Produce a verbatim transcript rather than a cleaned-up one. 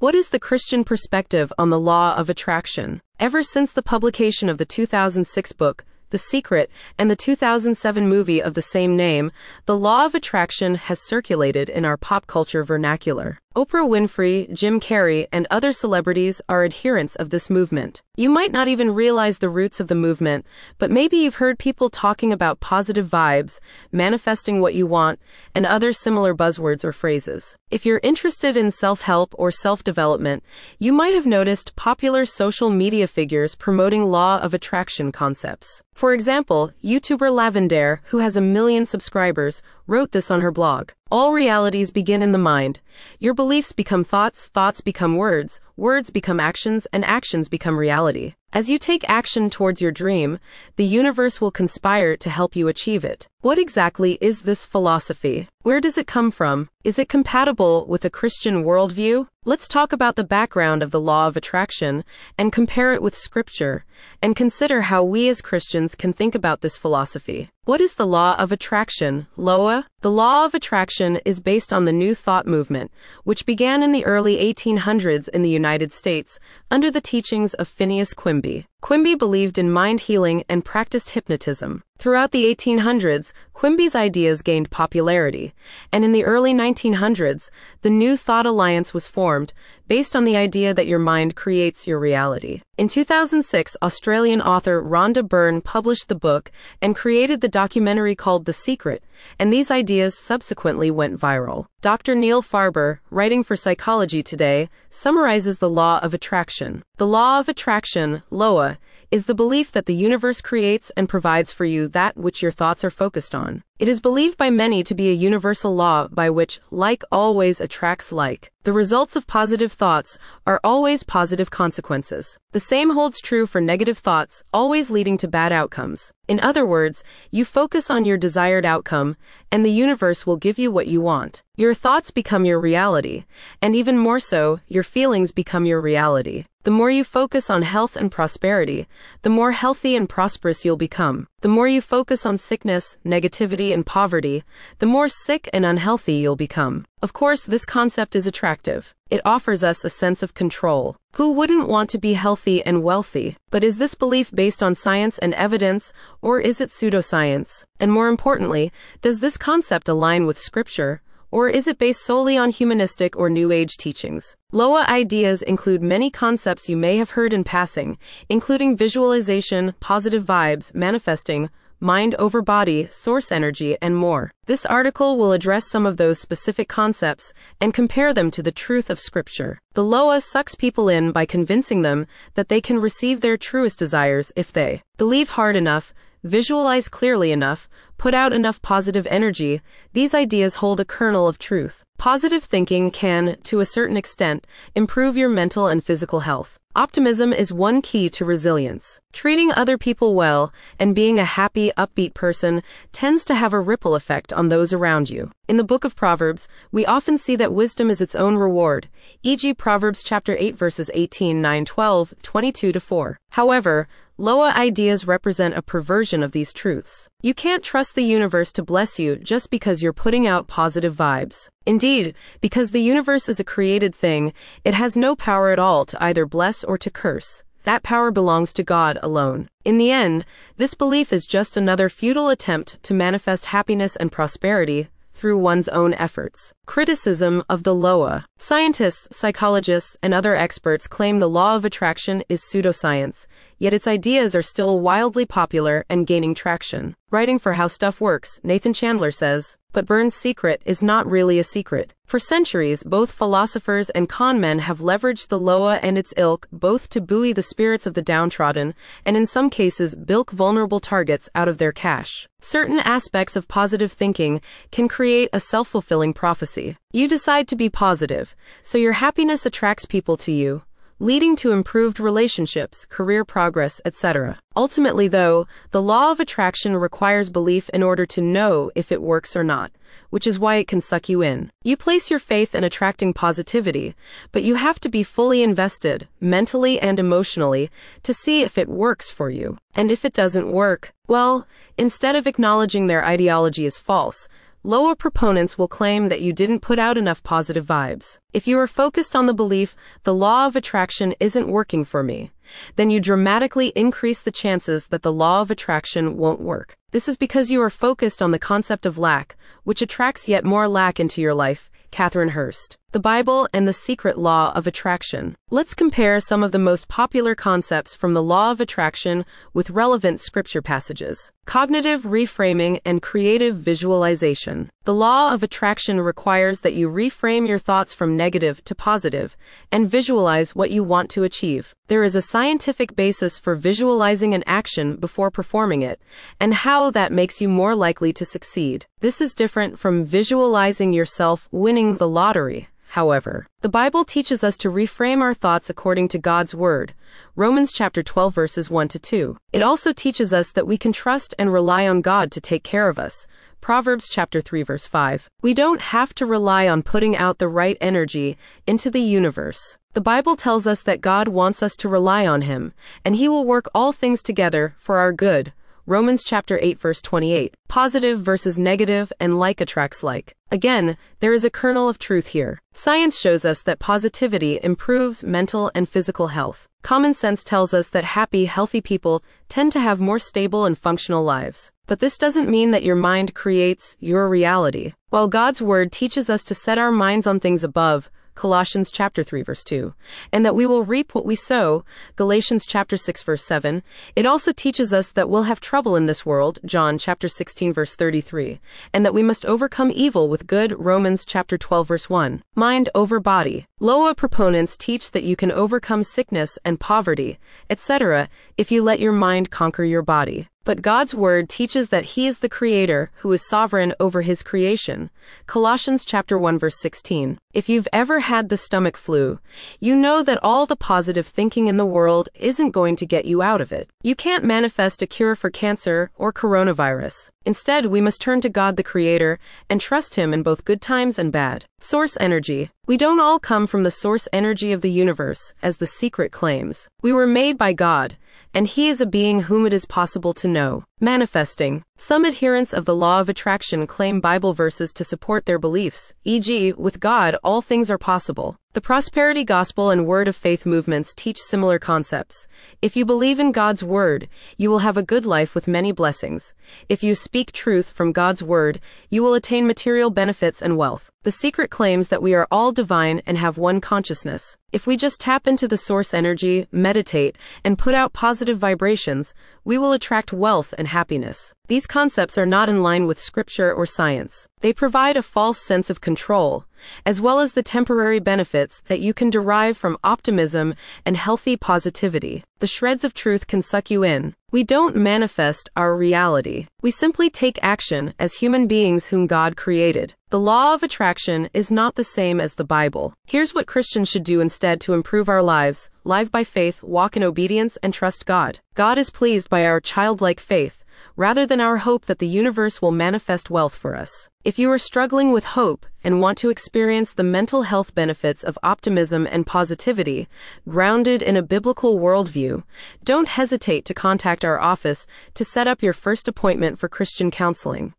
What is the Christian perspective on the law of attraction? Ever since the publication of the two thousand six book, The Secret, and the two thousand seven movie of the same name, the law of attraction has circulated in our pop culture vernacular. Oprah Winfrey, Jim Carrey, and other celebrities are adherents of this movement. You might not even realize the roots of the movement, but maybe you've heard people talking about positive vibes, manifesting what you want, and other similar buzzwords or phrases. If you're interested in self-help or self-development, you might have noticed popular social media figures promoting law of attraction concepts. For example, YouTuber Lavender, who has a million subscribers, wrote this on her blog. All realities begin in the mind. Your beliefs become thoughts, thoughts become words, words become actions, and actions become reality. As you take action towards your dream, the universe will conspire to help you achieve it. What exactly is this philosophy? Where does it come from? Is it compatible with a Christian worldview? Let's talk about the background of the law of attraction and compare it with Scripture, and consider how we as Christians can think about this philosophy. What is the law of attraction, L O A? The law of attraction is based on the New Thought movement, which began in the early eighteen hundreds in the United States under the teachings of Phineas Quimby. Quimby believed in mind healing and practiced hypnotism. Throughout the eighteen hundreds, Quimby's ideas gained popularity, and in the early nineteen hundreds, the New Thought Alliance was formed, based on the idea that your mind creates your reality. In two thousand six, Australian author Rhonda Byrne published the book and created the documentary called The Secret, and these ideas subsequently went viral. Doctor Neil Farber, writing for Psychology Today, summarizes the law of attraction. The law of attraction, L O A, is the belief that the universe creates and provides for you that which your thoughts are focused on. It is believed by many to be a universal law by which like always attracts like. The results of positive thoughts are always positive consequences. The same holds true for negative thoughts, always leading to bad outcomes. In other words, you focus on your desired outcome, and the universe will give you what you want. Your thoughts become your reality, and even more so, your feelings become your reality. The more you focus on health and prosperity, the more healthy and prosperous you'll become. The more you focus on sickness, negativity, and poverty, the more sick and unhealthy you'll become. Of course, this concept is attractive. It offers us a sense of control. Who wouldn't want to be healthy and wealthy? But is this belief based on science and evidence, or is it pseudoscience? And more importantly, does this concept align with Scripture? Or is it based solely on humanistic or New Age teachings? L O A ideas include many concepts you may have heard in passing, including visualization, positive vibes, manifesting, mind over body, source energy, and more. This article will address some of those specific concepts and compare them to the truth of Scripture. The L O A sucks people in by convincing them that they can receive their truest desires if they believe hard enough, visualize clearly enough, put out enough positive energy. These ideas hold a kernel of truth. Positive thinking can, to a certain extent, improve your mental and physical health. Optimism is one key to resilience. Treating other people well and being a happy, upbeat person tends to have a ripple effect on those around you. In the book of Proverbs, we often see that wisdom is its own reward, for example Proverbs chapter eight verses eighteen, nine, twelve, twenty-two to four. However, L O A ideas represent a perversion of these truths. You can't trust the universe to bless you just because you're putting out positive vibes. Indeed, because the universe is a created thing, it has no power at all to either bless or to curse. That power belongs to God alone. In the end, this belief is just another futile attempt to manifest happiness and prosperity through one's own efforts. Criticism of the L O A. Scientists, psychologists, and other experts claim the law of attraction is pseudoscience, yet its ideas are still wildly popular and gaining traction. Writing for How Stuff Works, Nathan Chandler says, but Byrne's secret is not really a secret. For centuries, both philosophers and con men have leveraged the L O A and its ilk both to buoy the spirits of the downtrodden and in some cases bilk vulnerable targets out of their cash. Certain aspects of positive thinking can create a self-fulfilling prophecy. You decide to be positive, so your happiness attracts people to you, leading to improved relationships, career progress, et cetera. Ultimately, though, the law of attraction requires belief in order to know if it works or not, which is why it can suck you in. You place your faith in attracting positivity, but you have to be fully invested, mentally and emotionally, to see if it works for you. And if it doesn't work, well, instead of acknowledging their ideology is false, Loa proponents will claim that you didn't put out enough positive vibes. If you are focused on the belief, the law of attraction isn't working for me, then you dramatically increase the chances that the law of attraction won't work. This is because you are focused on the concept of lack, which attracts yet more lack into your life. Catherine Hurst. The Bible and the Secret Law of Attraction. Let's compare some of the most popular concepts from the Law of Attraction with relevant scripture passages. Cognitive reframing and creative visualization. The Law of Attraction requires that you reframe your thoughts from negative to positive and visualize what you want to achieve. There is a scientific basis for visualizing an action before performing it, and how that makes you more likely to succeed. This is different from visualizing yourself winning the lottery. However, the Bible teaches us to reframe our thoughts according to God's Word, Romans chapter twelve verses one to two. It also teaches us that we can trust and rely on God to take care of us, Proverbs chapter three verse five. We don't have to rely on putting out the right energy into the universe. The Bible tells us that God wants us to rely on Him, and He will work all things together for our good, Romans chapter eight verse twenty-eight. Positive versus negative and like attracts like. Again, there is a kernel of truth here. Science shows us that positivity improves mental and physical health. Common sense tells us that happy, healthy people tend to have more stable and functional lives. But this doesn't mean that your mind creates your reality. While God's Word teaches us to set our minds on things above, Colossians chapter three verse two, and that we will reap what we sow, Galatians chapter six verse seven, it also teaches us that we'll have trouble in this world, John chapter sixteen verse thirty-three, and that we must overcome evil with good, Romans chapter twelve verse one. Mind over body. Loa proponents teach that you can overcome sickness and poverty, et cetera, if you let your mind conquer your body. But God's Word teaches that He is the Creator who is sovereign over His creation. Colossians chapter one verse sixteen. If you've ever had the stomach flu, you know that all the positive thinking in the world isn't going to get you out of it. You can't manifest a cure for cancer or coronavirus. Instead, we must turn to God the Creator and trust Him in both good times and bad. Source energy. We don't all come from the source energy of the universe, as The Secret claims. We were made by God, and He is a being whom it is possible to know. Manifesting. Some adherents of the law of attraction claim Bible verses to support their beliefs, for example, with God all things are possible. The prosperity gospel and word of faith movements teach similar concepts. If you believe in God's word, you will have a good life with many blessings. If you speak truth from God's word, you will attain material benefits and wealth. The Secret claims that we are all divine and have one consciousness. If we just tap into the source energy, meditate, and put out positive vibrations, we will attract wealth and happiness. These concepts are not in line with scripture or science. They provide a false sense of control, as well as the temporary benefits that you can derive from optimism and healthy positivity. The shreds of truth can suck you in. We don't manifest our reality. We simply take action as human beings whom God created. The law of attraction is not the same as the Bible. Here's what Christians should do instead to improve our lives: live by faith, walk in obedience, and trust God. God is pleased by our childlike faith, rather than our hope that the universe will manifest wealth for us. If you are struggling with hope and want to experience the mental health benefits of optimism and positivity, grounded in a biblical worldview, don't hesitate to contact our office to set up your first appointment for Christian counseling.